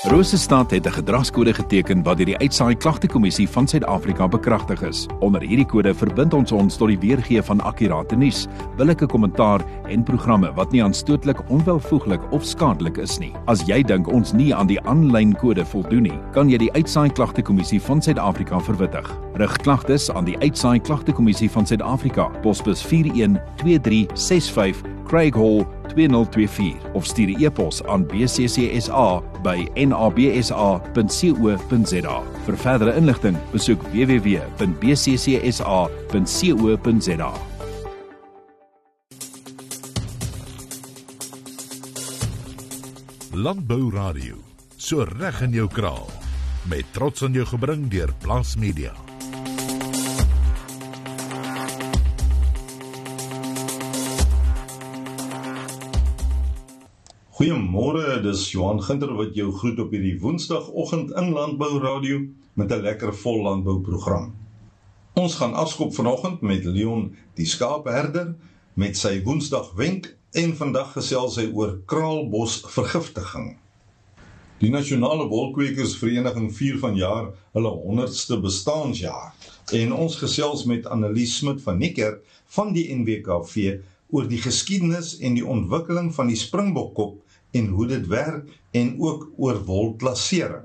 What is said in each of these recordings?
Rosestad het 'n gedragskode geteken wat deur die Uitsaai Klagtekommissie van Suid-Afrika bekragtig is. Onder hierdie kode verbind ons tot die weergee van akkurate nuus, billike kommentaar en programme wat nie aanstootlik, onwelvoeglik of skadelik is nie. As jy dink ons nie aan die aanlyn kode voldoen nie, kan jy die Uitsaai Klagtekommissie van Suid-Afrika verwittig. Rig klagtes aan die Uitsaai Klagtekommissie van Suid-Afrika, posbus 412365 Craig Hall 2024 of stuur 'n e-pos aan bccsa@nabsa.co.za. Vir verdere inligting, besoek www.bccsa.co.za. Landbou Radio, so reg in jou kraal, met trots aan jou gebring deur Plaas Media. Goeiemôre, dis Johan Ginter wat jou groet op hierdie Woensdagoggend in Landbou Radio met 'n lekker vol landbouprogram. Ons gaan afskop vanoggend met Leon die skaapherder met sy Woensdagwenk en vandag gesels hy oor kraalbosvergiftiging. Die Nasionale Wolkwekersvereniging vier vanjaar hulle 100ste bestaanjaar en ons gesels met Annelies Smit van Niekerk van die NWKV oor die geskiedenis en die ontwikkeling van die springbokkop en hoe dit werk en ook oor wolklassering.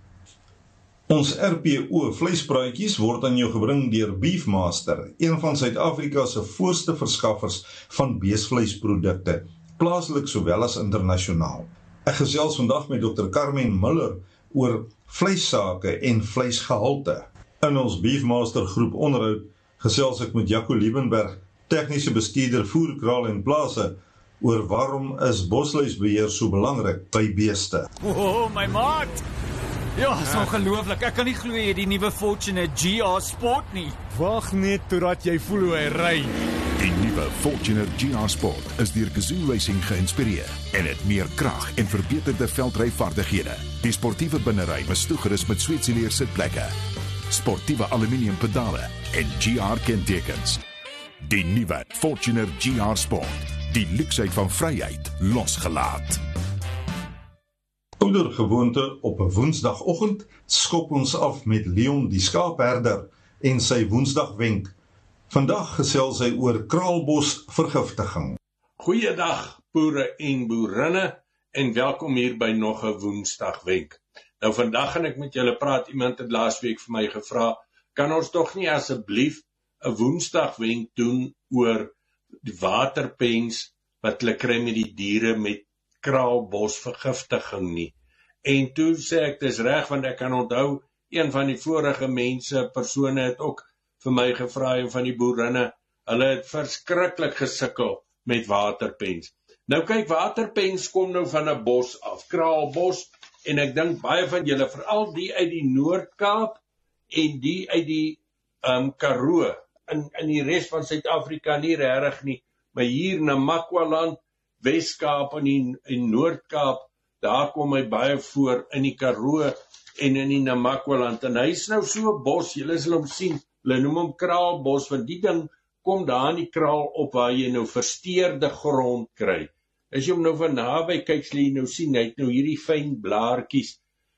Ons RPO vleispraatjies word aan jou gebring deur Beefmaster, een van Suid-Afrika se voorste verskaffers van beesvleisprodukte, plaaslik sowel as internasionaal. Ek gesels vandag met Dr. Carmen Miller oor vleissake en vleisgehalte. In ons Beefmaster groep onderhoud gesels ek met Jaco Liebenberg, tegniese bestuurder voer, kraal en plase, oor waarom is bosluisbeheer so belangrik by beeste. Oh, my maat! Ja, is ongelooflik. Ek kan nie glo jy het die nuwe Fortuner GR Sport nie. Wag net totdat jy voel hoe hy ry. Die nuwe Fortuner GR Sport is deur Gazoo Racing geïnspireer en het meer krag en verbeterde veldryvaardighede. Die sportiewe binnery is toegerus met Sweetsileer sitplekke, sportiewe aluminium pedale en GR kentekens. Die nuwe Fortuner GR Sport, die luksheid van vryheid losgelaat. Oudergewoonte op 'n Woensdagoggend skop ons af met Leon die skaapherder en sy Woensdagwenk. Vandag gesels hy oor kraalbosvergiftiging. Goeiedag boere en boerinne en welkom hier by nog 'n Woensdagwenk. Nou vandag gaan ek met julle praat. Iemand het laasweek vir my gevra, kan ons tog nie asseblief 'n Woensdagwenk doen oor die waterpens wat hulle kry met die diere met kraalbosvergiftiging nie. En toe sê ek, dis reg, want ek kan onthou, een van die vorige persone het ook vir my gevra, en van die boerinne, hulle het verskriklik gesukkel met waterpens. Nou kyk, waterpens kom nou van 'n bos af, kraalbos, en ek dink baie van julle, veral die uit die Noord-Kaap en die uit die Karoo, in die res van Suid-Afrika nie regtig nie, maar hier na Namakwaland, Wes-Kaap en Noord-Kaap, daar kom hy baie voor in die Karoo en in die Namakwaland. En hy is nou so 'n bos, julle sal hom sien, hulle noem hom kraalbos, want die ding kom daar in die kraal op waar jy nou versteurde grond kry. As jy hom nou van naby kyk, sal jy nou sien, hy het nou hierdie fyn blaartjies.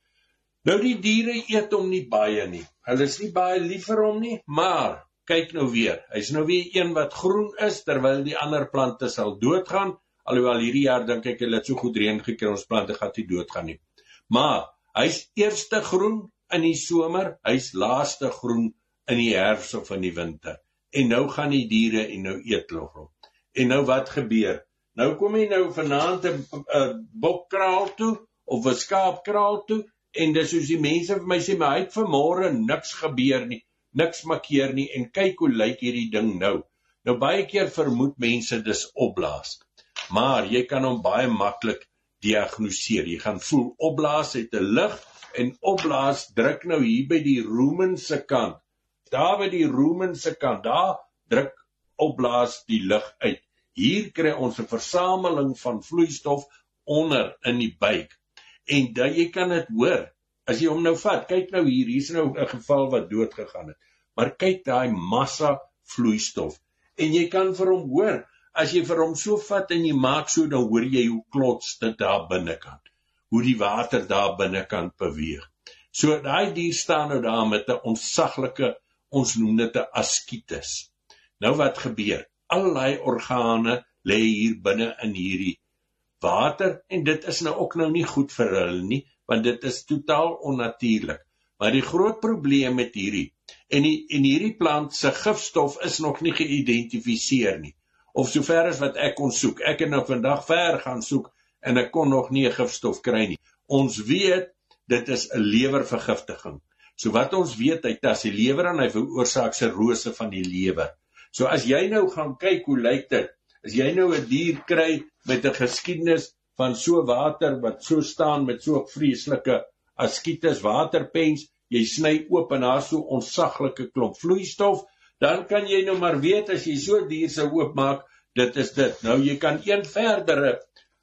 Nou die diere eet hom nie baie nie. Hulle is nie baie lief vir hom nie, maar kyk nou weer, hy is nou weer een wat groen is, terwyl die ander plante sal doodgaan. Alhoewel hierdie jaar dink ek hulle het so goed reën gekry, ons plante gaan nie doodgaan nie. Maar hy's eerste groen in die somer, hy's laaste groen in die herfs of in die winter. En nou gaan die diere en nou eet hulle hom. En nou wat gebeur? Nou kom hy nou vanaand 'n bokkraal toe of 'n skaapkraal toe en dis soos die mense vir my sê, maar hy het vanmôre niks gebeur nie, niks makkeer nie en kyk hoe lyk hierdie ding nou. Nou baie keer vermoed mense dis opblaas. Maar jy kan hom baie maklik diagnoseer. Jy gaan voel opblaas het 'n lig en opblaas druk nou hier by die rumen se kant. Daar by die rumen se kant, daar druk opblaas die lig uit. Hier kry ons 'n versameling van vloeistof onder in die buik. En dat jy kan dit hoor. As jy hom nou vat, kyk nou hier is nou 'n geval wat dood gegaan het. Maar kyk daai massa vloeistof. En jy kan vir hom hoor. As jy vir hom so vat en jy maak so, dan hoor jy hoe klots dit daar binnekant. hoe die water daar binne kan beweeg. So daai dier staan nou daar met 'n ontsaglike, ons noem dit 'n askitis. Nou wat gebeur? Allerlei organe lê hier binne in hierdie water, en dit is nou ook nou nie goed vir hulle nie, want dit is totaal onnatuurlik. Maar die groot probleem met hierdie, en hierdie plant se gifstof is nog nie geïdentifiseer nie, of sover as wat ek kon soek. Ek het nou vandag ver gaan soek, en ek kon nog nie 'n gifstof kry nie. Ons weet, dit is 'n lewervergiftiging. So wat ons weet, hy tas die lewer aan, hy veroorsaak cirrose van die lewer. So as jy nou gaan kyk, hoe lyk dit? As jy nou 'n dier kry met 'n geskiedenis van so water, wat so staan met so vreeslike askitis, waterpens, jy sny oop en daar so ontsaglike klomp vloeistof, dan kan jy nou maar weet, as jy so dier sou oopmaak, dit is dit. Nou jy kan een verdere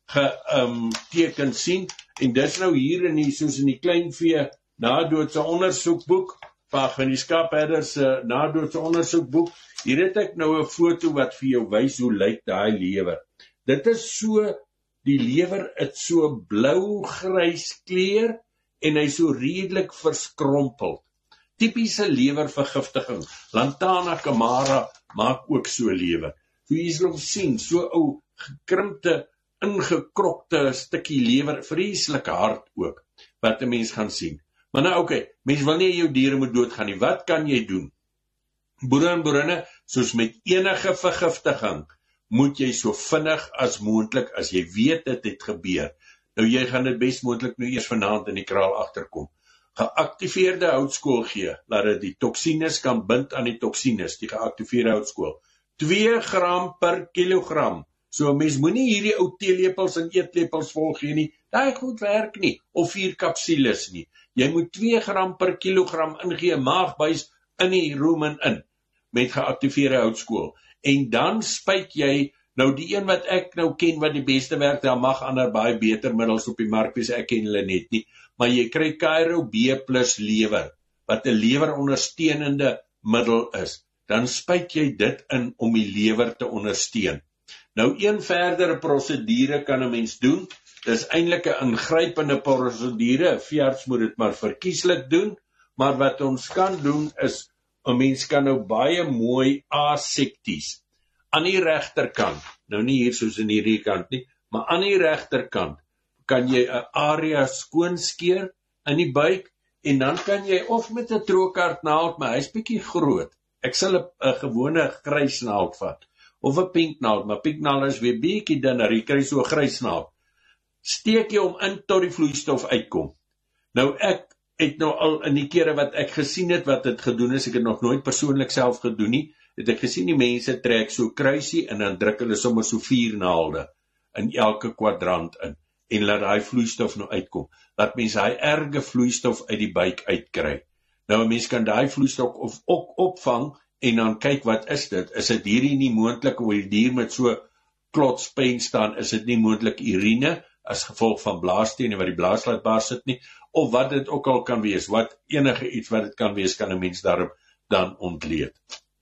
teken sien, en dis nou hier soos in die kleinvee nadoodse ondersoekboek, van die skaapherders nadoodse ondersoekboek, hier het ek nou 'n foto wat vir jou wys hoe lyk daai lewer. Dit is so, die lewer het so blou-grys kleur, en hy so redelik verskrompeld. Typiese lewervergiftiging. Lantana camara maak ook so lewer. So jy sal sien, so ou gekrimpte, ingekrokte stukkie lewer, vreeslik hard ook, wat 'n mens gaan sien. Maar nou oké, mens wil nie jou diere moet doodgaan nie. Wat kan jy doen? Boere en boerinne, soos met enige vergiftiging, moet jy so vinnig as moontlik, as jy weet dit het gebeur. Nou jy gaan dit best moontlik nou eers vanaand in die kraal agterkom. Geaktiveerde houtskool gee, laat dit die toksines kan bind aan die toksines, die geaktiveerde houtskool. 2 gram per kilogram. So 'n mens moenie hierdie ou teelepels en eetlepels vol gee nie. Daai goed werk nie, of 4 kapsules nie. Jy moet 2 gram per kilogram ingee, maagbuis in die rumen in, met geaktiveerde houtskool. En dan spuit jy, nou die een wat ek nou ken wat die beste werk, daar mag ander baie beter middels op die mark wees, ek ken hulle net nie, maar jy kry Cairo B+ lewer, wat 'n lewerondersteunende middel is. Dan spuit jy dit in om die lewer te ondersteun. Nou een verdere prosedure kan 'n mens doen. Dis eintlik 'n ingrypende prosedure. 'n Veearts moet dit maar verkieslik doen, maar wat ons kan doen is, 'n mens kan nou baie mooi asepties aan die regterkant, nou nie hier soos in hierdie kant nie, maar aan die regterkant kan jy 'n area skoonskeer in die buik, en dan kan jy of met 'n trokartnaald, maar hy's bietjie groot. Ek sal 'n gewone grysnaald vat, of 'n pinknaald, maar pinknaald is weer bietjie dunner, jy kry so 'n grysnaald. Steek jy hom in tot die vloeistof uitkom. Nou ek het nou al in die kere wat ek gesien het wat dit gedoen is, ek het nog nooit persoonlik self gedoen nie, het ek gesien die mense trek so kruisie en dan druk hulle sommer so 4 naalde in elke kwadrant in, en laat daai vloeistof nou uitkom. Laat mense daai erge vloeistof uit die buik uitkry. Nou 'n mens kan daai vloeistof ook opvang en dan kyk wat is dit? Is dit hierdie nie moontlik, hoe die dier met so klotspyn staan, is dit nie moontlik urine as gevolg van blaasstene wat die blaas laat baar sit nie, of wat dit ook al kan wees, wat enige iets wat dit kan wees, kan 'n mens daarop dan ontleed.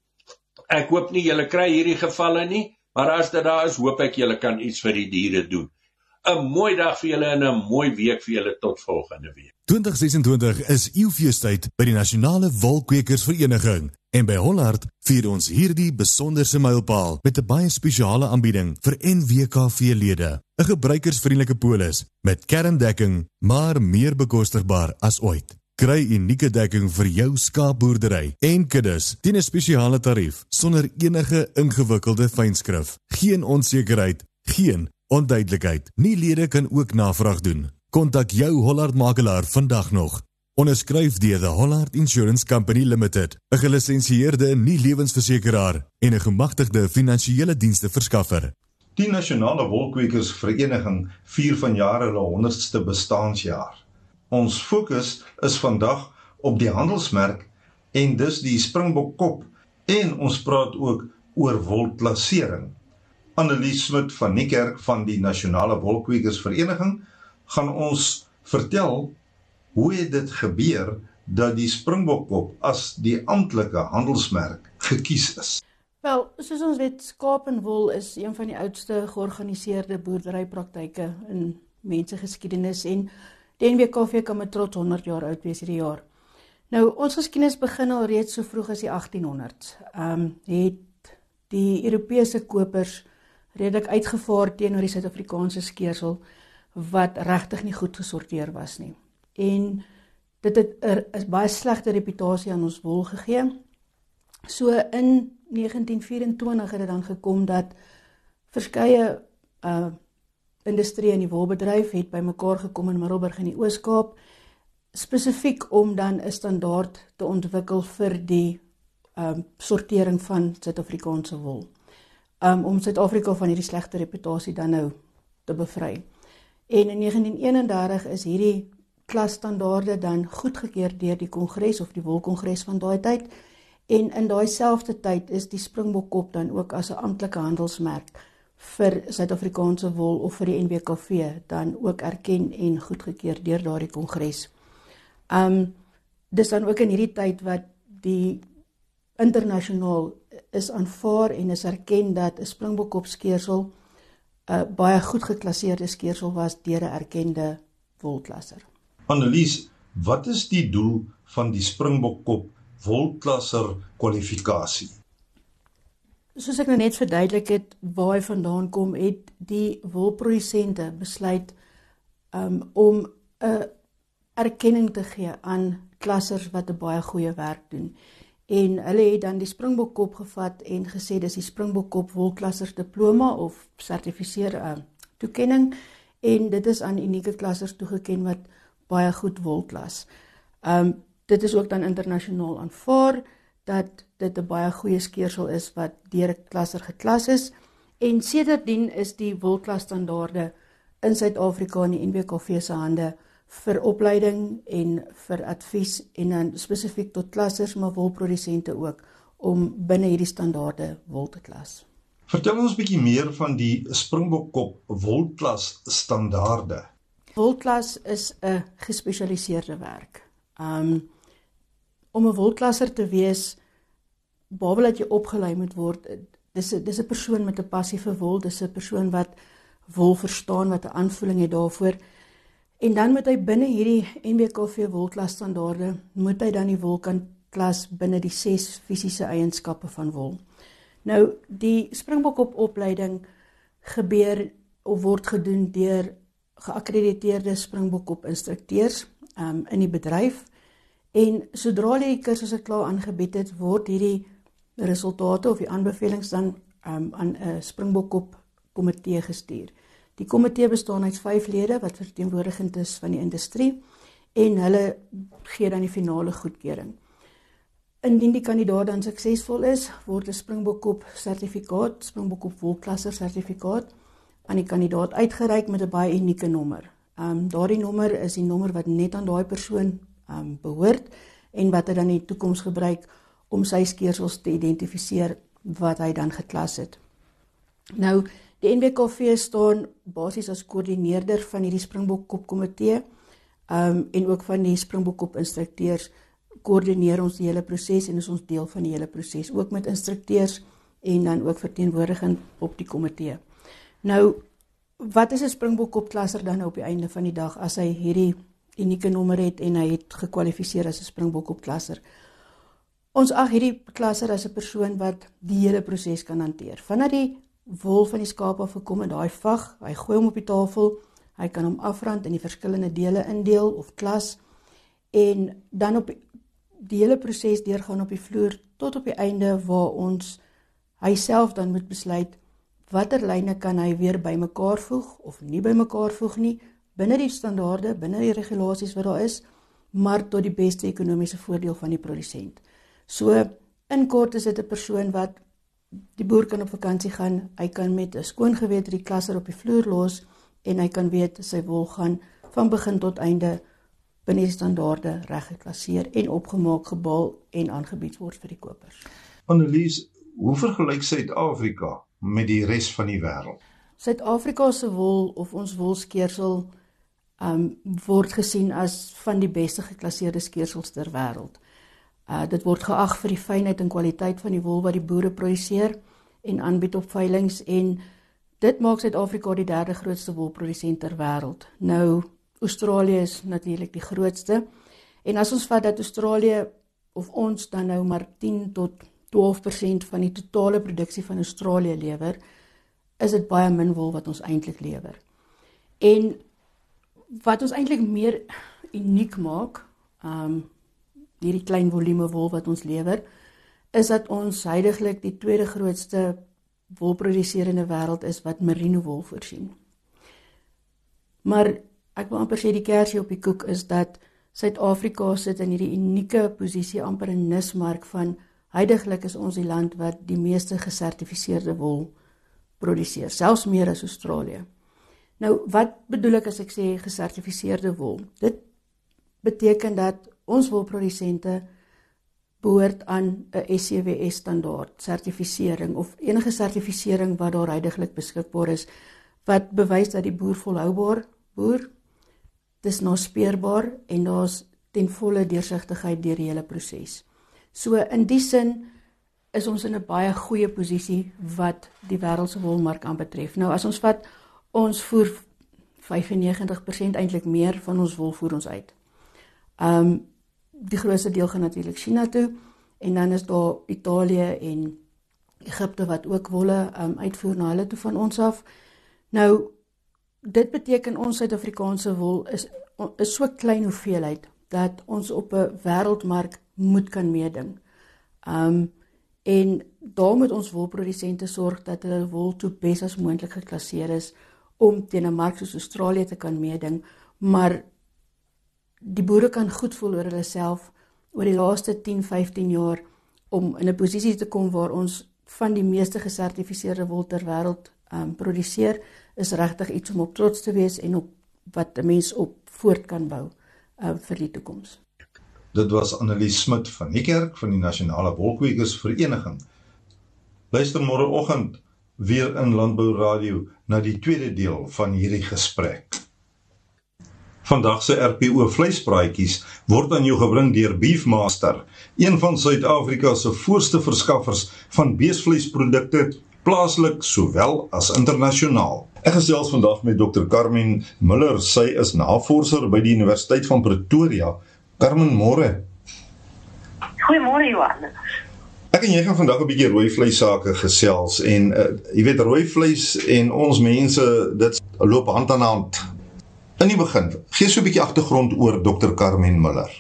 Ek hoop nie julle kry hierdie gevalle nie, maar as dit daar is, hoop ek julle kan iets vir die diere doen. 'n mooi dag vir julle en 'n mooi week vir julle tot volgende week. 2026 is eeufeestyd by die Nasionale Wolkwekersvereniging en by Hollard vier ons hierdie besonderse mylpaal met 'n baie spesiale aanbieding vir NWKV-lede. 'n Gebruikersvriendelike polis met kerndekking, maar meer bekostigbaar as ooit. Kry unieke dekking vir jou skaapboerdery en kuddes teen 'n spesiale tarief sonder enige ingewikkelde fynskrif. Geen onsekerheid, geen onduidelikheid. Nie lede kan ook navraag doen. Kontak jou Hollard makelaar vandag nog. Onderskryf deur The Hollard Insurance Company Limited, 'n gelisensieerde nie-lewensversekeraar en 'n gemagtigde finansiële dienste verskaffer. Die Nasionale Wolkwekersvereniging vier vanjaar hulle 100ste bestaansjaar. Ons fokus is vandag op die handelsmerk en dus die Springbokkop, en ons praat ook oor wolplasering. Annelies Smit van Niekerk van die Nasionale Wolkwekersvereniging gaan ons vertel hoe het dit gebeur dat die Springbokkop as die amptelike handelsmerk gekies is. Wel, soos ons weet, skaap en wol is een van die oudste georganiseerde boerderypraktyke in mensegeskiedenis en die NWKV kan met trots 100 jaar oud wees hierdie jaar. Nou, ons geskiedenis begin al reeds so vroeg as die 1800s. Het die Europese kopers redelik uitgevaar teenoor die Suid-Afrikaanse skeersel wat regtig nie goed gesorteer was nie. En dit het 'n baie slegte reputasie aan ons wol gegee. So in 1924 het dit dan gekom dat verskeie industrie in die wolbedryf het bymekaar gekom in Middelburg in die Oos-Kaap, spesifiek om dan 'n standaard te ontwikkel vir die sortering van Suid-Afrikaanse wol. Om Suid-Afrika van hierdie slegte reputasie dan nou te bevry. En in 1931 is hierdie klasstandaarde dan goedgekeur deur die Kongres of die Wolkongres van daai tyd. En in daai selfde tyd is die Springbokkop dan ook as 'n amptelike handelsmerk vir Suid-Afrikaanse wol of vir die NWKV dan ook erken en goedgekeur deur daardie Kongres. Dis dan ook in hierdie tyd wat die internasionaal is aanvaar en is erken dat 'n Springbokkop skeersel baie goed geklasseerde skeersel was deur 'n erkende wolklasser. Annelies, wat is die doel van die Springbokkop wolklasser kwalifikasie? Soos ek nou net verduidelik het waar hy vandaan kom, het die wolprodusente besluit om 'n erkenning te gee aan klassers wat 'n baie goeie werk doen. En hulle het dan die Springbokkop gevat en gesê dis die Springbokkop wolklassers diploma of sertifiseer toekenning, en dit is aan unieke klassers toegeken wat baie goed wolklas. Dit is ook dan internasionaal aanvaar dat dit 'n baie goeie skeersel is wat deur 'n klasser geklas is, en sedertdien is die wolklasstandaarde in Suid-Afrika in die NWKV se hande vir opleiding en vir advies en dan spesifiek tot klassers, maar wolprodusente ook, om binne hierdie standaarde wol te klas. Vertel ons 'n bietjie meer van die Springbokkop wolklas standaarde. Wolklas is 'n gespesialiseerde werk. Om 'n wolklasser te wees, behalwe dat jy opgelei moet word, dis 'n persoon met 'n passie vir wol, dis 'n persoon wat wol verstaan, wat 'n aanvoeling het daarvoor. En dan moet hy binne hierdie NWKV wolklasstandaarde, moet hy dan die wol kan klas binne die 6 fisiese eienskappe van wol. Nou, die Springbokkop opleiding gebeur of word gedoen deur geakkrediteerde Springbokkop instrukteurs in die bedryf, en sodra die kursusse klaar aangebied het, word hierdie resultate of die aanbevelings dan aan 'n Springbokkop komitee gestuur. Die komitee bestaan uit 5 lede wat verteenwoordigend is van die industrie, en hulle gee dan die finale goedkeuring. Indien die kandidaat dan suksesvol is, word 'n Springbokkop sertifikaat, Springbokkop wolklasser sertifikaat, aan die kandidaat uitgereik met 'n baie unieke nommer. Daardie nommer is die nommer wat net aan daai persoon behoort, en wat hy dan in die toekoms gebruik om sy skeersels te identifiseer wat hy dan geklas het. Nou, die NWKV staan basies as koördineerder van hierdie Springbokkop komitee, en ook van die Springbokkop instrukteurs koördineer ons die hele proses en is ons deel van die hele proses, ook met instrukteurs en dan ook verteenwoordigend op die komitee. Nou, wat is 'n Springbokkop klasser dan op die einde van die dag as hy hierdie unieke nommer het en hy het gekwalifiseer as 'n Springbokkop klasser? Ons ag hierdie klasser as 'n persoon wat die hele proses kan hanteer. Vanaf die wol van die skaap af gekom in daai vag, hy gooi hom op die tafel, hy kan hom afrand in die verskillende dele indeel of klas, en dan op die hele proses deurgaan op die vloer tot op die einde waar hy self dan moet besluit watter lyne kan hy weer bymekaar voeg of nie bymekaar voeg nie, binne die standaarde, binne die regulasies wat daar is, maar tot die beste ekonomiese voordeel van die produsent. So, in kort is dit 'n persoon wat die boer kan op vakansie gaan, hy kan met 'n skoon gewete die klasser op die vloer los, en hy kan weet sy wol gaan van begin tot einde binne die standaarde reg geklasseer en opgemaak, gebaal en aangebied word vir die kopers. Annelies, hoe vergelyk Suid-Afrika met die res van die wêreld? Suid-Afrika se wol of ons wolskeersel word gesien as van die beste geklasseerde skeersels ter wêreld. Dit word geag vir die fynheid en kwaliteit van die wol wat die boere produseer en aanbied op veilings, en Dit maak Suid-Afrika die derde grootste wolprodusent ter wêreld. Nou, Australië is natuurlik die grootste. En as ons vat dat Australië of ons dan nou maar 10 tot 12% van die totale produksie van Australië lewer, is dit baie min wol wat ons eintlik lewer. En wat ons eintlik meer uniek maak, hierdie klein volume wol wat ons lewer, is dat ons huidiglik die tweede grootste wolproduserende wêreld is wat merino wol voorsien. Maar ek wil amper sê die kersie op die koek is dat Suid-Afrika sit in hierdie unieke posisie amper 'n nismark van huidiglik is ons die land wat die meeste gesertifiseerde wol produseer, selfs meer as Australië. Nou, wat bedoel ek as ek sê gesertifiseerde wol? Dit beteken dat ons wolprodusente behoort aan 'n SCWS standaard sertifisering of enige sertifisering wat daar huidiglik beskikbaar is wat bewys dat die boer volhoubaar boer. Dis naspeurbaar en daar's ten volle deursigtigheid deur die hele proses. So in die sin is ons in 'n baie goeie posisie wat die wêreldse wolmark aanbetref. Nou as ons vat, ons voer 95% eintlik meer van ons wol voer ons uit. Die grootste deel gaan natuurlik China toe en dan is daar Italië en Egipte wat ook wolle uitvoer na hulle toe van ons af. Nou dit beteken ons Suid-Afrikaanse wol is so klein hoeveelheid dat ons op 'n wêreldmark moet kan meeding. En daar moet ons wolprodusente sorg dat hulle wol toe bes as moontlik geklasseer is om teen 'n mark soos Australië te kan meeding, maar die boere kan goed voel oor hulle self oor die laaste 10-15 jaar om in 'n posisie te kom waar ons van die meeste gesertifiseerde wol ter wêreld produseer, is regtig iets om op trots te wees en op wat 'n mens op voort kan bou vir die toekoms. Dit was Annelies Smit van Niekerk van die Nasionale Wolkwekersvereniging. Luister môreoggend weer in Landbou Radio na die tweede deel van hierdie gesprek. Vandag se RPO vleispraatjies word aan jou gebring deur Beefmaster, een van Suid-Afrika se voorste verskaffers van beesvleisprodukte, plaaslik sowel as internasionaal. Ek gesels vandag met Dr. Carmen Miller. Sy is navorser by die Universiteit van Pretoria. Carmen, môre. Goeiemôre Johan. Ek en jy gaan vandag 'n bietjie rooi vleis sake gesels en jy weet rooi vleis en ons mense, dit loop hand aan hand. In die begin, gee so 'n bietjie agtergrond oor Dr. Carmen Miller.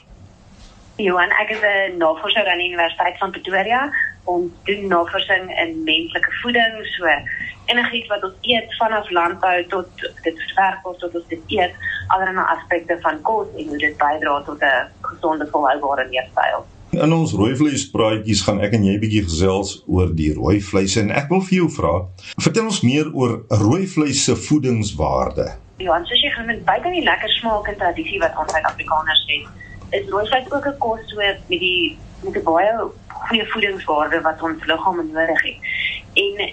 Johan, ek is 'n navorser aan die Universiteit van Pretoria. Ons doen navorsing in menslike voeding, so enigiets wat ons eet vanaf landbou tot dit verwerk word tot ons dit eet, allerlei aspekte van kos en hoe dit bydra tot 'n gesonde volhoubare leefstyl. In ons rooi vleispraatjies gaan ek en jy bietjie gesels oor die rooi vleis en ek wil vir jou vra, vertel ons meer oor rooi vleis se voedingswaarde. Johan, soos jy genoem het, buite die lekker smaak en tradisie wat ons Suid-Afrikaners het, is rooi vleis ook 'n kos so met 'n baie goeie voedingswaarde wat ons liggaam nodig het. En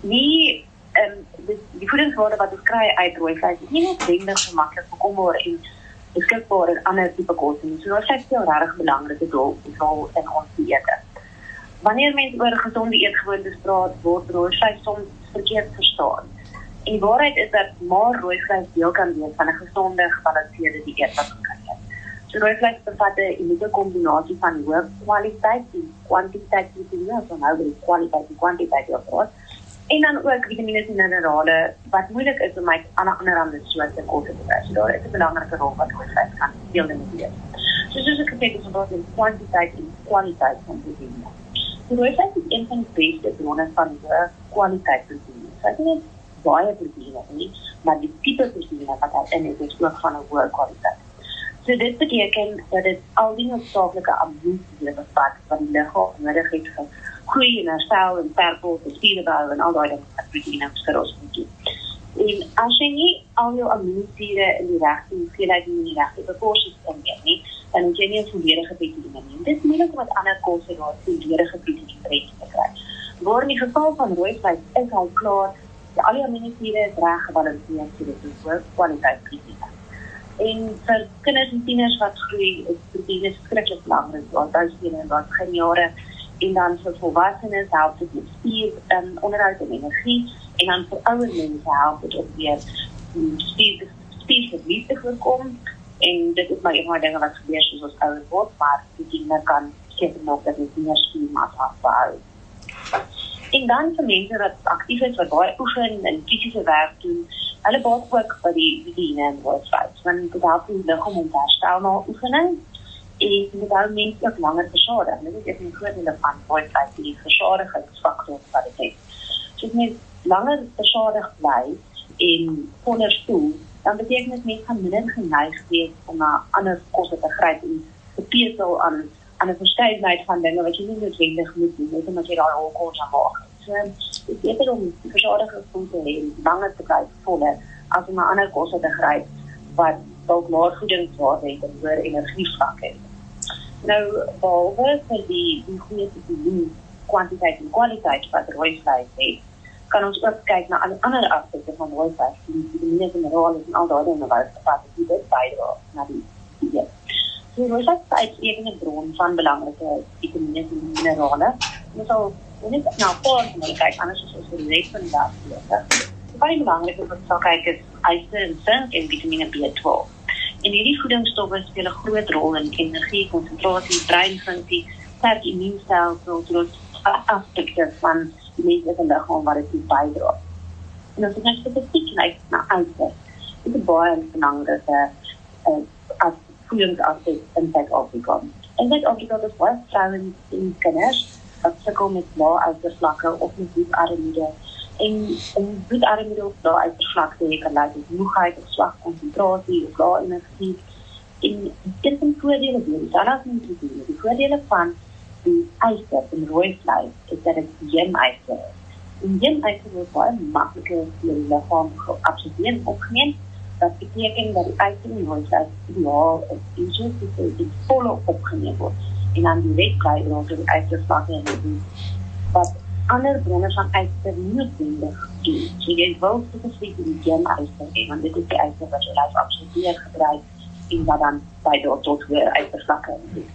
nie die voedingswaarde wat ons kry uit rooi vleis is nie noodwendig so maklik bekombaar en beskikbaar in ander tipe kos nie. So rooi vleis speel 'n regtig belangrike rol in ons dieete. Wanneer mense oor gesonde eetgewoontes praat, word rooi vleis soms verkeerd verstaan. En die waarheid is dat maar rooi vleis deel kan wees van 'n gesonde, gebalanseerde dieet wat ons kan eet. So rooi vleis bevat 'n unieke kombinasie van hoë kwaliteit en kwantiteit proteïene, so nou die kwaliteit en kwantiteit op. En dan ook vitamine en minerale wat moeilik is om uit ander soorte kos te kry. So daar is 'n belangrike rol wat rooi vleis kan speel in die dieet. So soos ek gesê het, is daar 'n kwantiteit en kwaliteit van proteïene. So rooi vleis is een van die beste bronne van hoë kwaliteit proteïene. So dit is baie proteïene nie, maar die tipe proteïene wat daarin is ook van 'n hoë kwaliteit. So dit beteken dat dit al die noodsaaklike aminosuren bevat wat die liggaam nodig het vir groei en herstel en verkoop en spierbou en al daai dinge wat proteïene vir ons moet doen. En as jy nie al jou aminosuren in die regte hoeveelheid en in die regte proporsies inneem nie, dan het jy nie 'n volledige proteïene nie. Dit is moeilik om met ander kosse daar 'n volledige proteïne te kry. Maar in die geval van rooi vleis is al klaar, al die aminosuren is reg gebalanseer, so dit is hoë kwaliteit proteïene. En vir kinders en tieners wat groei, is proteïene skrikkelik belangrik. Daar in begin jare en dan vir volwassenes help dit met spier onderhoud en energie En dan vir ouer mense help dit ook weer om spierverlies te voorkom. En dit is maar een van die dinge wat gebeur soos ons ouer word, maar die kinders kan seker maak dat dit meer spiermassa behou. En dan vir mense wat aktief is, wat baie oefen en fisiese werk doen, hulle baat ook by die bediening en roodvleis, want dit help die liggaam om te herstel na oefening, en dit hou mense ook langer versadig. Dit is een groot deel van roodvleis, die versadigingsfaktor wat dit het. So as mens langer versadig bly en voller voel, dan beteken dit mense gaan minder geneig wees om na ander kosse te gryp en gepetel aan 'n verskeidenheid van dinge wat jy nie noodwendig moet doen, net omdat jy daai alkohol aan maak. So, dit is beter om die versadiging te hê en langer te bly voller, as om na ander kosse te gryp wat dalk laer voedingswaarde het en hoër energievlak het. Nou, behalwe vir die goeie vitamine, kwantiteit en kwaliteit wat rooivleis het, kan ons ook kyk na alle ander aspekte van rooivleis, die vitamine, minerale en al daai dinge wat dit bydra na die dieet. So rooivleis is uitstekende bron van belangrike vitamine en minerale. Ons sal net na 'n paar van hulle kyk, anders is ons vir die res van die dag besig. Baie belangrike wat sal kyk is yster en sink en vitamine B12. En hierdie voedingsstowwe speel 'n groot rol in energie, konsentrasie, breinfunksie, sterk immuunstelsel, soos aspekte van die menslike liggaam wat dit bydra. En as ons spesifiek kyk na yster, dit is baie belangrike as voedingsaspek in Suid-Afrika. In Suid-Afrika is baie vrouens en kinders wat sukkel met lae ystervlakke of met bloedarmoede. En om bloedarmoede of lae ystervlakke te hê kan lei tot moegheid of swak konsentrasie of lae energie. En dit is 'n voordele weer. Die voordele van die yster in rooivleis is dat dit jem-yster is. En jem-yster word baie makliker deur die liggaam geabsorbeer en opgeneem. Dat beteken dat die yster in rooivleis ideaal is en soos dit volle opgeneem word. En dan direk bly rond die ystervlakke en die wat ander bronne van yster nie noodwendig doen. So jy wil spesifiek die jem-yster hê, want dit is die yster wat jou lyf absorbeer, gebruik en wat dan bydra tot weer ystervlakke.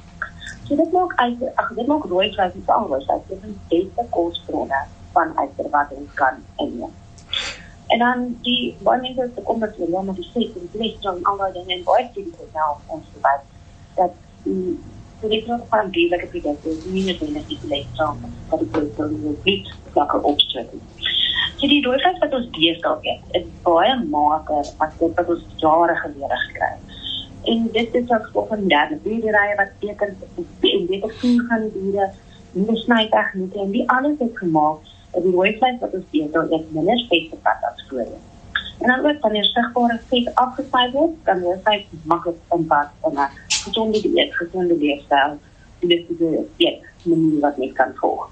So dit maak rooivleis nie anders. Dit is die beste kosbronne van yster wat ons kan inneem. En dan die baie mense se kom met hulle met die vet en die cholesterol en al daai dinge en baie studies het nou ons bewys dat die cholesterol van dierlike produkte nie noodwendig die cholesterol wat die cholesterol niet vlakke opsteek. So die rooivleis wat ons deesdae eet is baie mager as dit wat ons jare gelede gekry het. En dit is as gevolg van moderne boerderye wat beter voer gaan diere, nuwe snytegnieke en die alles het gemaak die rooivleis wat ons eet minder vet bevat as voorheen. En dan ook wanneer sigbare vet afgesny word, kan rooivleis maklik inpas in 'n gesonde dieet, gesonde leefstyl, dit is 'n manier wat mens kan volg.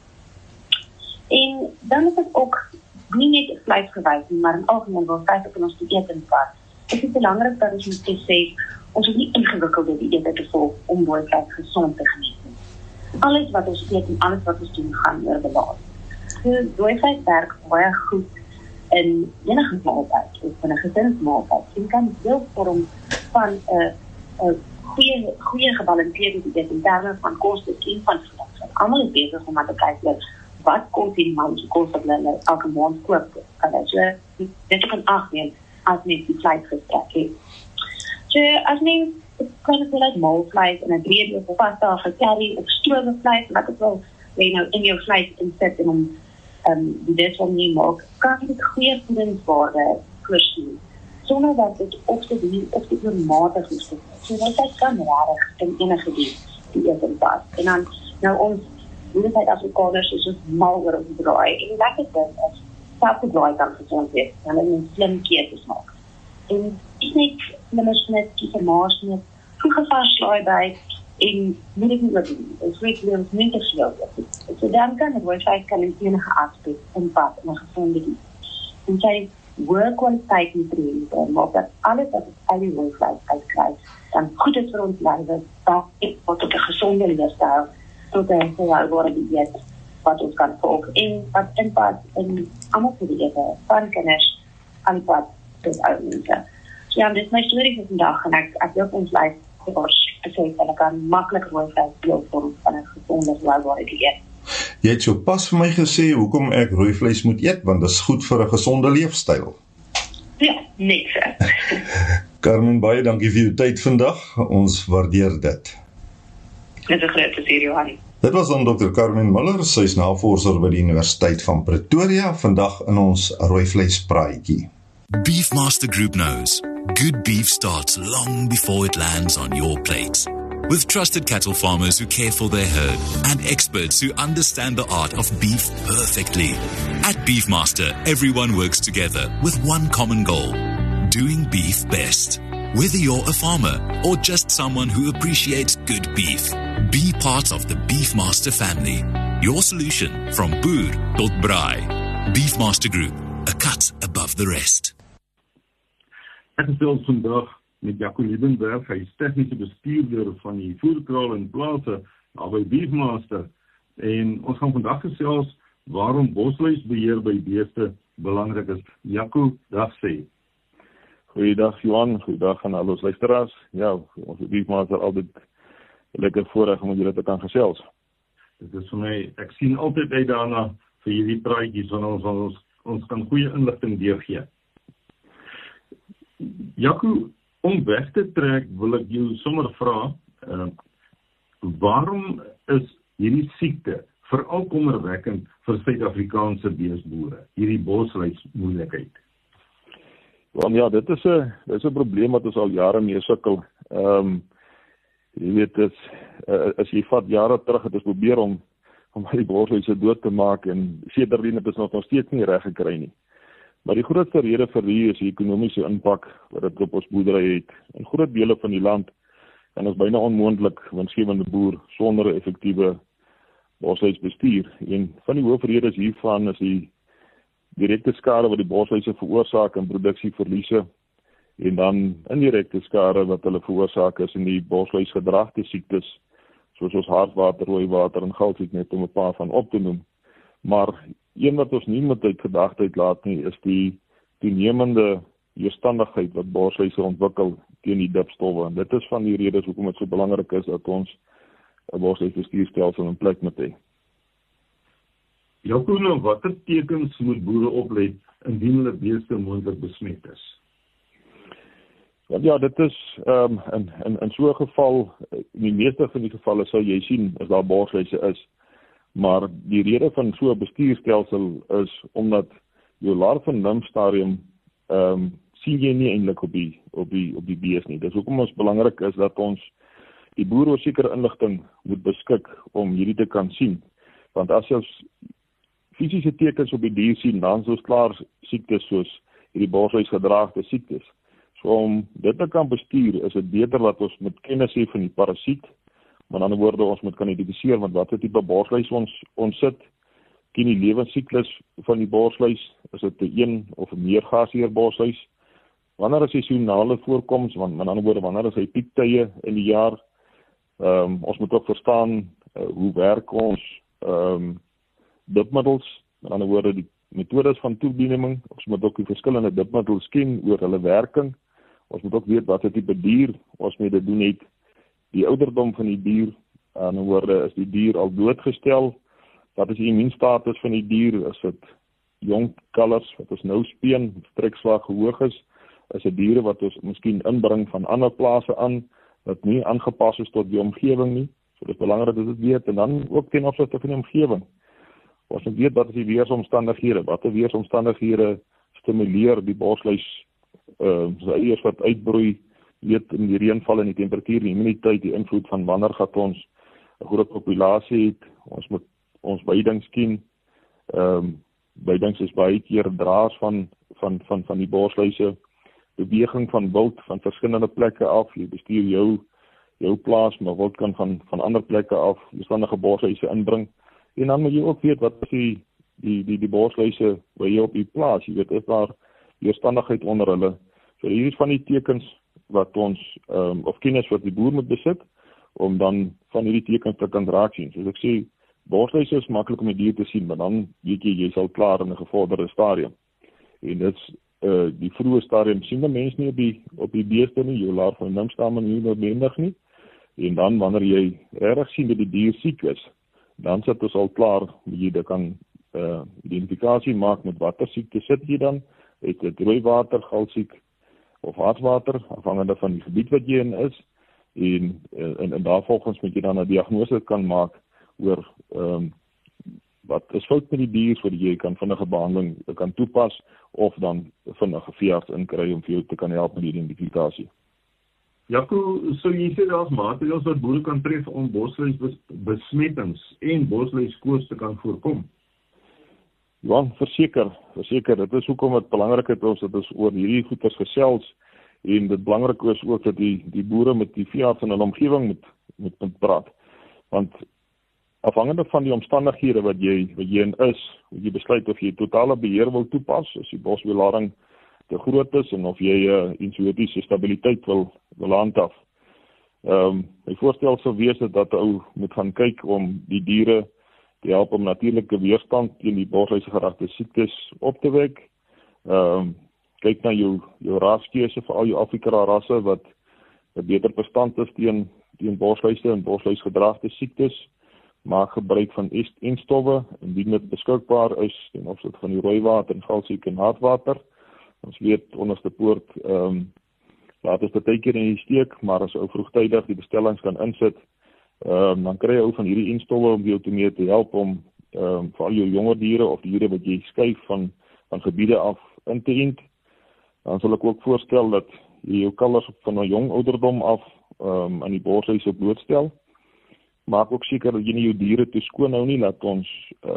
En dan is dit ook nie net vleisgewys nie, maar in algemeen wil vleis ook in ons dieet inpas. Dit is belangrik dat ons moet sê, ons hoef nie ingewikkelde dieete te volg om rooivleis gesond te geniet nie. Alles wat ons eet en alles wat ons doen gaan oor balans. Rooivleis werk baie goed in enige maaltyd, of in 'n gesinsmaaltyd. Jy kan deel vorm van 'n goeie gebalanseerde dieet in terme van koste en van voeding. Almal is besig om te kyk wat kos die mens kos wat hulle elke maand koop. So dit kan afneem as mens die vleis gestrek het. So as mens kan jy like maalvleis en 'n breed of pasta of curry of stroop vleis, wat ook al jy nou in jou vleis insit en om die dis wat jy maak, kan dit goeie voedingswaarde voorsien, sonder dat dit of te duur of te oormatig is. So dit kan rarig in enige die eet en pas. En dan, nou ons Suid-Afrikaners is ons mal oor ons braai, en die lekker ding is, selfde braai kan gezond wees, en hulle moet slim keuses maak. En is net limmersnit, kiesermaarsnit, vroege vars slaaiby, en moet ek nie oordoen. Ons weet ons nie te veel oordoen. So dan kan die rooivleis kan in enige aspek inpas in 'n gezonde dieet. En sy hoë kwaliteit nutriënte maak dat alles wat ons uit die rooivleis uitkry, dan goed is vir ons lywe, dan tot 'n gesonde leefstyl, tot 'n volhoubare dieet wat ons kan volg en wat inpas in almal se dieete, van kinders aan die pad tot ou mense. So ja, dit is my storie vir vandag en ek wil ons lyf sê hulle kan maklik rooivleis deel vorm van 'n gesonde volhoubare dieet. Jy het so pas vir my gesê hoekom ek rooi vleis moet eet, want dit is goed vir 'n gesonde leefstyl. Ja, net so. Carmen, baie dankie vir jou tyd vandag. Ons waardeer dit. Dit is 'n groot plesier, Johan. Dit was dan Dr. Carmen Muller, sy is navorser by die Universiteit van Pretoria, vandag in ons rooi vleispraatjie. Beefmaster Group knows good beef starts long before it lands on your plate. With trusted cattle farmers who care for their herd and experts who understand the art of beef perfectly. At Beefmaster, everyone works together with one common goal, doing beef best. Whether you're a farmer or just someone who appreciates good beef, be part of the Beefmaster family. Your solution from boer tot braai. Beefmaster Group, a cut above the rest. Ek gesels vandag met Jaco Liebenberg, hy is tegniese bestuurder van die voerkraal en plase naby Beefmaster. En ons gaan vandag gesels waarom bosluisbeheer by beeste belangrik is. Jaco, dag sê. Goeiedag Johan, goeiedag aan al ons luisteraars. Ja, ons Beefmaster altyd lekker voorreg om julle te kan gesels. Dit is vir my, ek sien altyd uit daarna vir hierdie praatjies, want ons kan goeie inligting deurgee. Jaco, om weg te trek wil ek jou sommer vra, waarom is hierdie siekte veral kommerwekkend vir Suid-Afrikaanse beesboere, hierdie bosluismoeilikheid? Ja, dit is 'n probleem wat ons al jare mee sukkel. Jy weet, as jy vat jare terug, het ons probeer om die bosluise dood te maak, en sedertdien het ons nog steeds nie reg gekry nie. Maar die grootste rede vir die is die ekonomiese impak wat dit op ons boerdery het. In groot dele van die land kan ons byna onmoontlik winsgewende boer sonder 'n effektiewe bosluisbestuur. En van die hoofredes hiervan is die direkte skade wat die bosluise veroorsaak in produksieverliese, en dan indirekte skade wat hulle veroorsaak is in die bosluisgedragte siektes, soos ons hartwater, rooiwater en goudsiek, net om 'n paar van op te noem. Maar een wat ons nie met uit gedagte uitlaat nie, is die toenemende weerstandigheid wat bosluise ontwikkel teen die dipstowwe. En dit is van die redes hoekom dit so belangrik is dat ons 'n bosluisbestuurstelsel in plek moet hê. Jaco, nou, watter tekens moet boere oplet indien hulle beeste moontlik besmet is? Ja, dit is in so 'n geval, in die meeste van die gevalle sou jy sien as daar bosluise is. Maar die rede van so 'n bestuurstelsel is omdat jou larve nymstadium sien jy nie eintlik op die bees nie. Dis hoekom ons belangrik is dat ons die boere oor sekere inligting moet beskik om hierdie te kan sien. Want as jy fisiese tekens op die dier sien, dan is ons klaar siektes soos hierdie bosluisgedragte siektes. So om dit te kan bestuur, is dit beter dat ons met kennis hê van die parasiet. Met ander woorde, ons moet kan identifiseer met watter tipe bosluis ons sit, ken die lewensiklus van die bosluis, is dit 'n een of 'n meer gasheer bosluis, wanneer is seisonale voorkoms, met ander woorde, wanneer is hy piektye in die jaar, ons moet ook verstaan hoe werk ons dipmiddels, met ander woorde die metodes van toediening, ons moet ook die verskillende dipmiddels ken oor hulle werking, ons moet ook weet watter tipe dier ons mee te doen het, die ouderdom van die dier, aan 'n woorde, is die dier al doodgestel, wat is die immuunstatus van die dier, is dit jong kalvers wat ons nou speen, strekswag hoog is dit diere wat ons miskien inbring van ander plase aan, wat nie aangepas is tot die omgewing nie, so dit is belangrik dat dit weet, en dan ook ten opsigte van die omgewing. Ons moet weet wat is die weersomstandighede, watter weersomstandighede stimuleer die bosluis, sy eiers wat uitbroei, weet in die reënval en die temperatuur, die immuniteit, die invloed van wanneer gaat ons 'n groot populasie het, ons moet ons veidings ken, veidings is baie keer draers van die bosluise, beweging van wild van verskillende plekke af, jy bestuur jou plaas, maar wild kan van ander plekke af, weerstandige bosluise inbring, en dan moet jy ook weet wat is die bosluise waar jy op die plaas, jy weet, is daar weerstandigheid onder hulle, so hier is van die tekens wat ons, of kennis wat die boer moet besit, om dan van hierdie tekens te kan raak sien. Soos ek sê, bosluise is maklik om die dier te sien, maar dan weet jy sal klaar in 'n gevorderde stadium. En dit is die vroeë stadium sien die mens nie op die beeste nie, jou larve nymstadium nie noodwendig nie. En dan wanneer jy regtig sien dat die dier siek is, dan sit ons al klaar, jy kan identifikasie maak met watter siekte sit jy dan, het dit rooiwater, galsiek of hartwater, afhangende van die gebied wat jy in is, en daarvolgens moet jy dan 'n diagnose kan maak oor wat is fout met die dier, sodat jy kan vinnige behandeling kan toepas, of dan vinnige veearts inkry om vir jou te kan help met die identifikasie. Jaco, so jy sê daar's maatreëls wat boere kan tref om bosluisbesmettings en bosluiskoors te kan voorkom? Ja, verseker, dit is hoekom dit belangrik is dat ons oor hierdie goeders gesels, en dit belangrik is ook dat die boere met die veearts in hulle omgewing moet praat, want afhangende van die omstandighede wat jy in is, moet jy besluit of jy totale beheer wil toepas, as die bosbelading te groot is, en of jy insulatoriese stabiliteit wil handhaaf. My voorstel sou wees dat ou moet gaan kyk om die diere te help om natuurlike weerstand teen die bosluisgerigte siektes op te wek. Kyk na jou raskeuse vir al jou Afrika rasse wat 'n beter bestand is teen bosluise en bosluisgedragte siektes. Maak gebruik van enstowwe indien dit beskikbaar is ten opsigte van die rooiwater en galsiek en hartwater. Ons weet onderste poort laat ons dit tydjie in die steek, maar as ou vroegtydig die bestellings kan insit, dan kry jy ou van hierdie enstowwe om jou te help om vir al jou jonger diere of diere wat jy skuif van gebiede af in te ent. Dan sal ek ook voorstel dat jy jou kalvers van 'n jong ouderdom af aan die bosluise blootstel. Maak ook seker dat jy nie jou diere te skoon hou nie, laat ons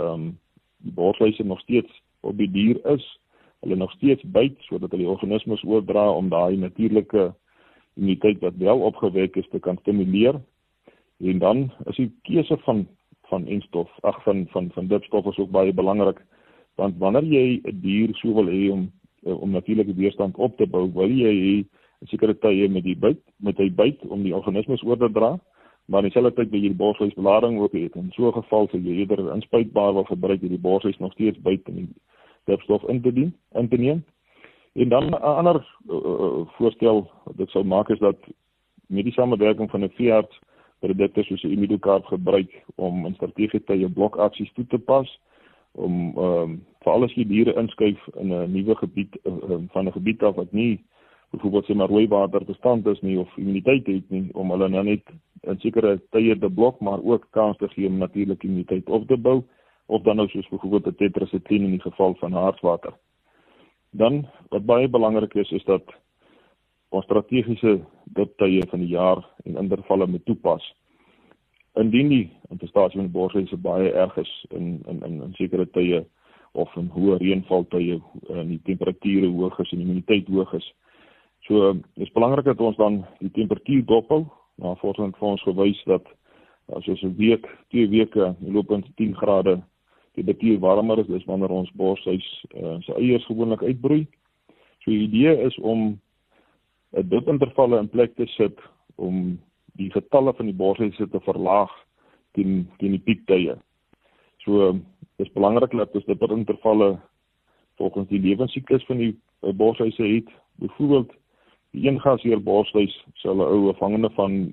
die bosluise nog steeds op die dier is, hulle nog steeds byt, sodat hulle die organismes oordra om daai natuurlike immuniteit wat wel opgewek is te kan stimuleer. En dan is die keuse van enstof, van dipstof is ook baie belangrik, want wanneer jy 'n dier so wil hê om natuurlike weerstand op te bou, wil jy hê 'n sekere tye met hy byt om die organismes oor te dra, maar in dieselfde tyd wil jy die bosluisbelading ook hê. In so 'n geval sal jy eerder inspuitbaar wil gebruik die bosluis nog steeds byt en die dipstof in te neem. En dan 'n ander voorstel wat ek sou maak is dat met die samewerking van 'n veearts produkte soos 'n Imidocarb gebruik om in strategiese tye blokaksies toe te pas, om veral as jy diere inskuif in 'n nuwe gebied van 'n gebied af wat nie byvoorbeeld sê maar rooiwater bestand is nie of immuniteit het nie, om hulle nou net in sekere tye te blok, maar ook kans te gee om natuurlike immuniteit op te bou, of dan nou soos byvoorbeeld 'n tetracycline in die geval van hartwater. Dan, wat baie belangrik is dat ons strategiese diptye van die jaar en intervalle moet toepas. Indien die infestasie van die bosluise baie erg is in sekere tye, of in hoë reënvaltye, en die temperature hoog is en die immuniteit hoog is. So, dit is belangrik dat ons dan die temperatuur dophou. Navorsing het vir ons gewys dat as ons 'n week, 2 weke, lopend 10 grade temperatuur warmer is, dis wanneer ons bosluis sy eiers gewoonlik uitbroei. So die idee is om 'n dipintervalle in plek te sit om die getalle van die bosluise te verlaag teen die piektye. So dis belangrik dat ons dipintervalle volgens die lewensiklus van die bosluise het. Byvoorbeeld die eengasheer bosluis sal 'n ou afhangende van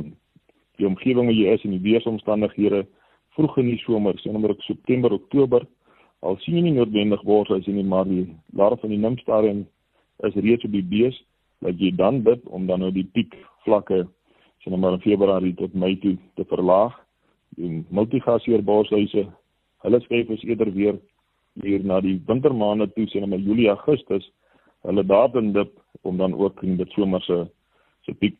die omgewing waar jy is en die weeromstandighede vroeg in die somer, sê nou September, Oktober, al sien jy nie noodwendig bosluise nie, maar die larwe van die nymfstadium is reeds op die bees, dat jy dan dit om dan nou die piekvlakke, sê nou maar in Februarie tot Mei toe te verlaag. Die multigasheer bosluise, hulle skuif is eerder weer hier na die wintermaande toe, sê nou maar Julie, Augustus, hulle daarin dip om dan ook in dit somerse piek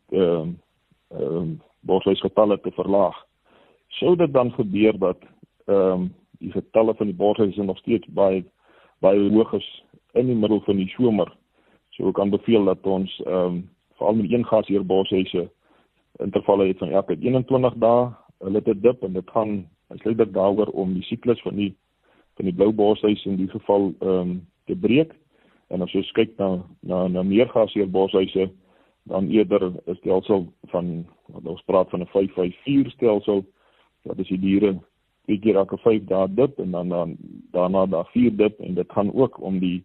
bosluisgetalle te verlaag. Sou dit dan gebeur dat die getalle van die bosluise nog steeds baie hoog is in die middel van die somer, so kan beveel dat ons veral met eengasheer bosluise intervalle het van elke 21 dae, hulle te dip, en dit gaan sluit daaroor om die siklus van die blou bosluis in die geval te breek. En as ons kyk na meergasheer bosluise, dan eerder 'n stelsel van, ons praat van 'n 5-5-4 stelsel, dat is die diere 2 keer elke 5 dae dip, en dan daarna dag 4 dip, en dit gaan ook om die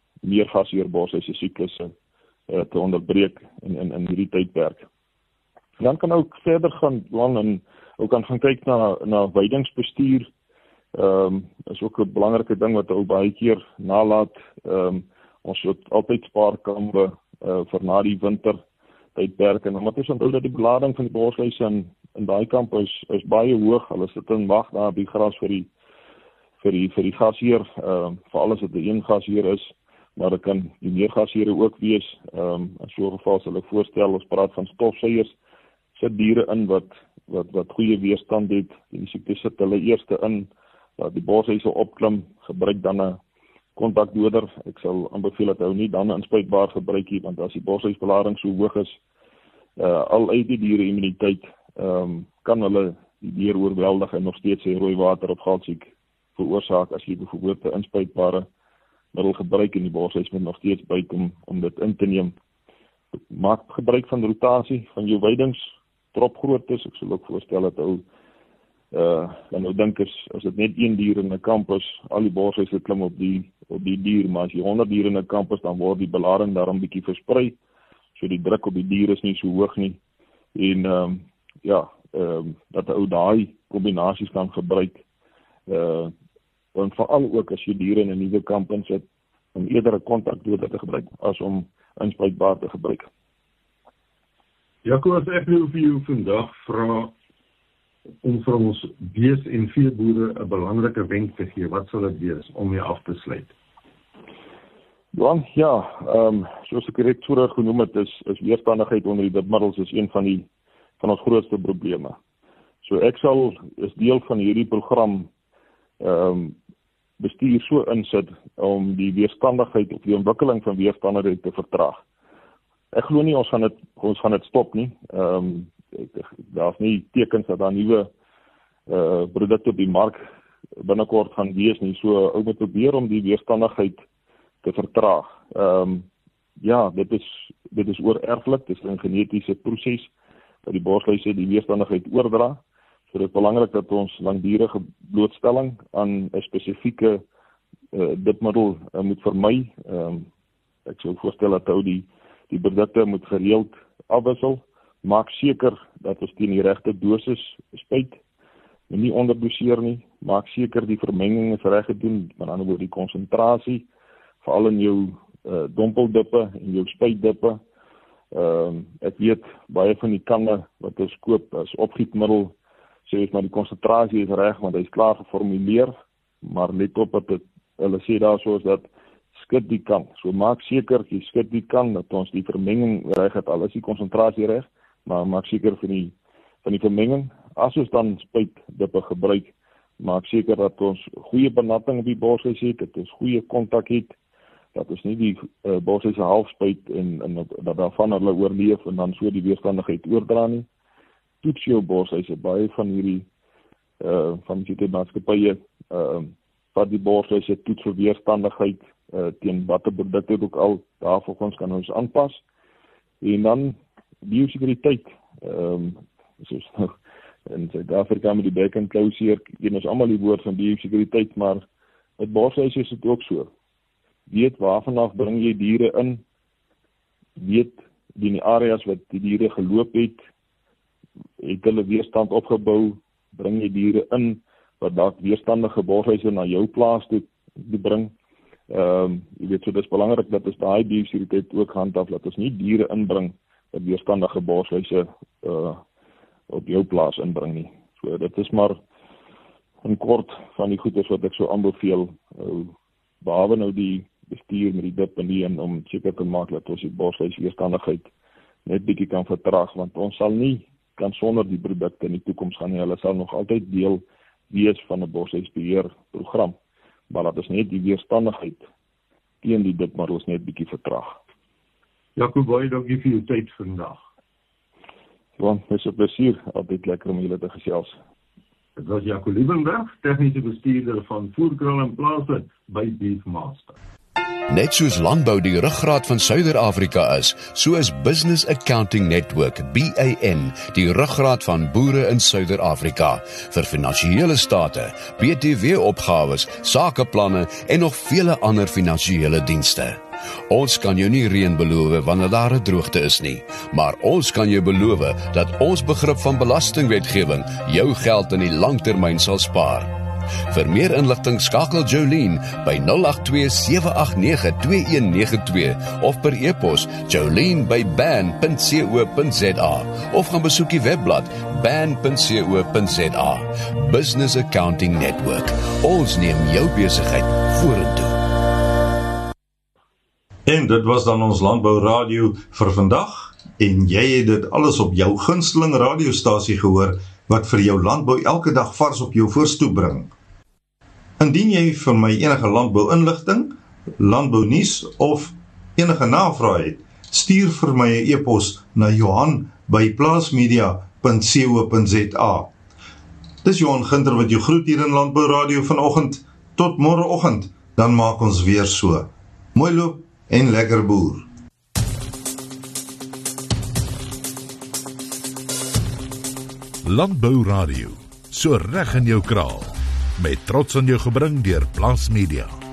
meergasheer bosluise siklusse te onderbreek in hierdie tydperk. Dan kan ook verder gaan en ook gaan kyk na weidingsbestuur. Is ook 'n belangrike ding wat ou baie keer nalat. Ons het altyd spaarkampe vir na die winter tydperk en omdat ons onthou dat die belading van die borsluise in daai kamp is baie hoog. Hulle sit in wag daar op die gras vir die gasheer, veral as dit 'n een gasheer is, maar dit kan die meergasheere ook wees. In so 'n geval sal ek voorstel ons praat van stofsuiers, sit diere in wat goeie weerstand het. Die siekte sit hulle eerste in, dat die borsluise opklim, gebruik dan 'n kontakdoder. Ek sal aanbeveel dat hou nie dan 'n inspuitbaar gebruik nie, want as die borsluisbelading so hoog is, al uit die diere immuniteit, kan hulle die dier oorweldig en nog steeds sy rooi water op galsiek veroorsaak as jy byvoorbeeld 'n inspuitbare middel gebruik en die borsluis moet nog steeds byt om dit in te neem. Maak gebruik van rotasie van jou weidings, tropgroottes. Ek sal ook voorstel dat ou dan nou dink as dit net een dier in 'n kamp is, al die borsluise klim op die dier, maar as jy 100 diere in 'n kamp is, dan word die belading daarom bietjie versprei, so die druk op die dier is nie so hoog nie, en dat ou daai kombinasies kan gebruik, en veral ook as jy diere in 'n nuwe kamp insit, om eerder 'n kontakdoder te gebruik, as om inspuitbaar te gebruik. Jaco, as ek nou vir jou vandag vra om vir ons bees- en veeboere 'n belangrike wenk te gee, wat sal dit wees om mee af te sluit? Johan, soos ek direk vroeër genoem het, is weerstandigheid onder die dipmiddels is een van ons grootste probleme. So ek is deel van hierdie program bestuur so insit om die weerstandigheid of die ontwikkeling van weerstandigheid te vertraag. Ek glo nie ons gaan dit stop nie. Daar's nie tekens dat daar nuwe produkte op die mark binnekort gaan wees nie. So ou moet probeer om die weerstandigheid te vertraag. Dit is oorerflik, dit is 'n genetiese proses dat die borsluise die weerstandigheid oordra. So dit is belangrik dat ons langdurige blootstelling aan 'n spesifieke dipmiddel moet vermy. Ek sou voorstel dat ou die produkte moet gereeld afwissel. Maak seker dat ons teen die regte dosis spuit, nie onderdoseer nie. Maak seker die vermenging is reg gedoen, met ander woorde die konsentrasie, veral in jou dompeldippe en jou spuitdippe. Ek weet baie van die kanne wat ons koop as opgietmiddel, sê maar die konsentrasie is reg, want hy is klaar geformuleer, maar let op dat hulle sê daar soos dat skud die kan. So maak seker jy skud die kan dat ons die vermenging reg het, al is die konsentrasie reg, maar maak seker van die vermenging. As ons dan spuitdippe gebruik, maak seker dat ons goeie benatting op die borsluis het, dat ons goeie kontak het, dat ons nie die borsluise half spuit en dat daarvan hulle oorleef en dan so die weerstandigheid oordra nie. Toets jou borsluise, baie van hierdie van die maatskappye wat die borsluise toets vir weerstandigheid teen watter produkte ook al, daarvolgens kan ons aanpas. En dan biosekuriteit, soos nou in Suid-Afrika met die back and closure, ken ons almal die woord van biosekuriteit, maar met borsluise is dit ook so. Weet waarvanaf bring jy diere in, weet die areas wat die diere geloop het hulle weerstand opgebou, bring jy diere in, wat dalk weerstandige borsluise na jou plaas toe bring. Jy weet, so dit is belangrik dat ons daai biosekuriteit ook handhaaf, dat ons nie diere inbring wat weerstandige borsluise op jou plaas inbring nie. So dit is maar in kort van die goeders wat ek so aanbeveel, behalwe nou die bestuur met die dip en die om seker te maak dat ons die borsluis weerstandigheid net bietjie kan vertraag, want ons sal nie kan sonder die produkte in die toekoms gaan nie. Hulle sal nog altyd deel wees van 'n borsluisbeheerprogram, maar dat ons net die weerstandigheid teen die dipmiddels net bietjie vertraag. Jaco, baie dankie vir jou tyd vandag. Want dit is 'n plesier, altyd lekker om julle te gesels. Dit was Jaco Liebenberg, tegniese bestuurder van voerkraal en plase by Beefmaster. Net soos landbou die ruggraat van Suider-Afrika is, so is Business Accounting Network, BAN, die ruggraat van boere in Suider-Afrika, vir finansiële state, BTW-opgawes, sakeplanne en nog vele ander finansiële dienste. Ons kan jou nie reën beloof wanneer daar 'n droogte is nie, maar ons kan jou beloof dat ons begrip van belastingwetgewing jou geld in die langtermyn sal spaar. Vir meer inligting skakel Jolene by 082-789-2192 of per e-pos jolene@ban.co.za of gaan besoek die webblad ban.co.za. Business Accounting Network. Ons neem jou besigheid vorentoe. En dit was dan ons Landbou Radio vir vandag, en jy het dit alles op jou gunsteling radiostasie gehoor, wat vir jou landbou elke dag vars op jou voorstoep bring. Indien jy vir my enige landbou-inligting, landbounuus of enige navraag het, stuur vir my 'n e-pos na Johan@plaasmedia.co.za. Dis Johan Ginter wat jou groet hier in Landbou Radio vanoggend. Tot môreoggend, dan maak ons weer so. Mooi loop en lekker boer. Landbou Radio, so reg in jou kraal, met trots aan jou gebring deur Plaas Media.